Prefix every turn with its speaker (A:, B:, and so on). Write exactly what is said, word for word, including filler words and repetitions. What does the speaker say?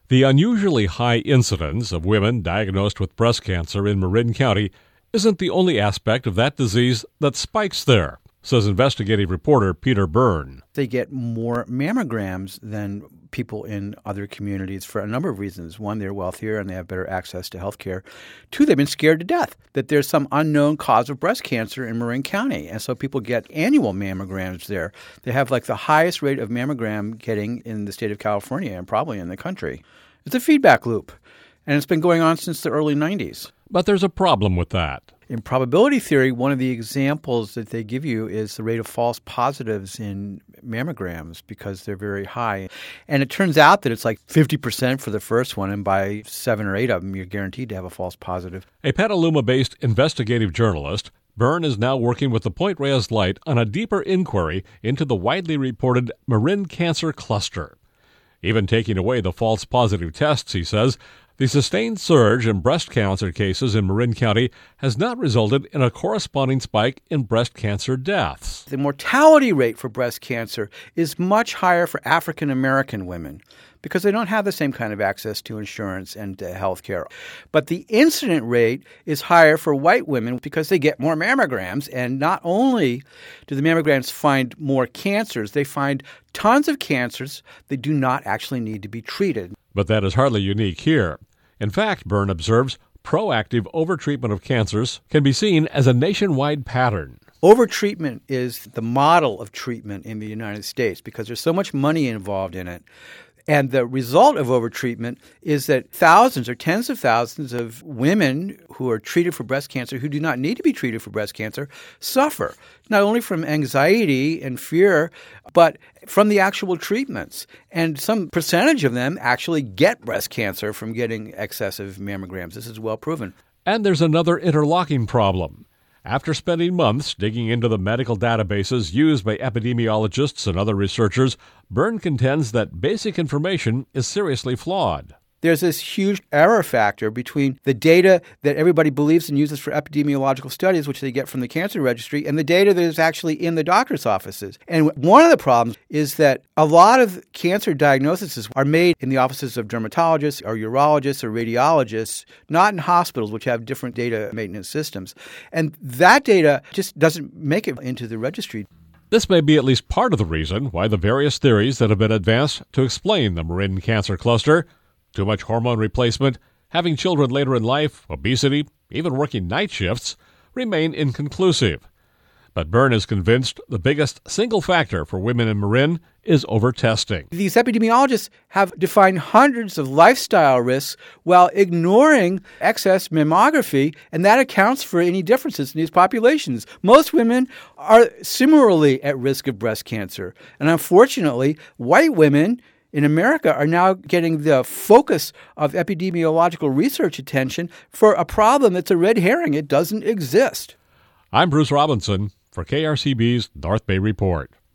A: The unusually high incidence of women diagnosed with breast cancer in Marin County isn't the only aspect of that disease that spikes there, says investigative reporter Peter Byrne.
B: They get more mammograms than people in other communities for a number of reasons. One, they're wealthier and they have better access to health care. Two, they've been scared to death that there's some unknown cause of breast cancer in Marin County. And so people get annual mammograms there. They have like the highest rate of mammogram getting in the state of California and probably in the country. It's a feedback loop, and it's been going on since the early nineties.
A: But there's a problem with that.
B: In probability theory, one of the examples that they give you is the rate of false positives in mammograms because they're very high. And it turns out that it's like fifty percent for the first one, and by seven or eight of them, you're guaranteed to have a false positive.
A: A Petaluma-based investigative journalist, Byrne is now working with the Point Reyes Light on a deeper inquiry into the widely reported Marin cancer cluster. Even taking away the false positive tests, he says, the sustained surge in breast cancer cases in Marin County has not resulted in a corresponding spike in breast cancer deaths.
B: The mortality rate for breast cancer is much higher for African American women because they don't have the same kind of access to insurance and uh, health care. But the incident rate is higher for white women because they get more mammograms. And not only do the mammograms find more cancers, they find tons of cancers that do not actually need to be treated.
A: But that is hardly unique here. In fact, Byrne observes, proactive overtreatment of cancers can be seen as a nationwide pattern.
B: Overtreatment is the model of treatment in the United States because there's so much money involved in it. And the result of overtreatment is that thousands or tens of thousands of women who are treated for breast cancer who do not need to be treated for breast cancer suffer, not only from anxiety and fear, but from the actual treatments. And some percentage of them actually get breast cancer from getting excessive mammograms. This is well proven.
A: And there's another interlocking problem. After spending months digging into the medical databases used by epidemiologists and other researchers, Byrne contends that basic information is seriously flawed.
B: There's this huge error factor between the data that everybody believes and uses for epidemiological studies, which they get from the cancer registry, and the data that is actually in the doctor's offices. And one of the problems is that a lot of cancer diagnoses are made in the offices of dermatologists or urologists or radiologists, not in hospitals, which have different data maintenance systems. And that data just doesn't make it into the registry.
A: This may be at least part of the reason why the various theories that have been advanced to explain the Marin cancer cluster — too much hormone replacement, having children later in life, obesity, even working night shifts — remain inconclusive. But Byrne is convinced the biggest single factor for women in Marin is overtesting.
B: These epidemiologists have defined hundreds of lifestyle risks while ignoring excess mammography, and that accounts for any differences in these populations. Most women are similarly at risk of breast cancer, and unfortunately, white women in America are now getting the focus of epidemiological research attention for a problem that's a red herring. It doesn't exist.
A: I'm Bruce Robinson for K R C B's North Bay Report.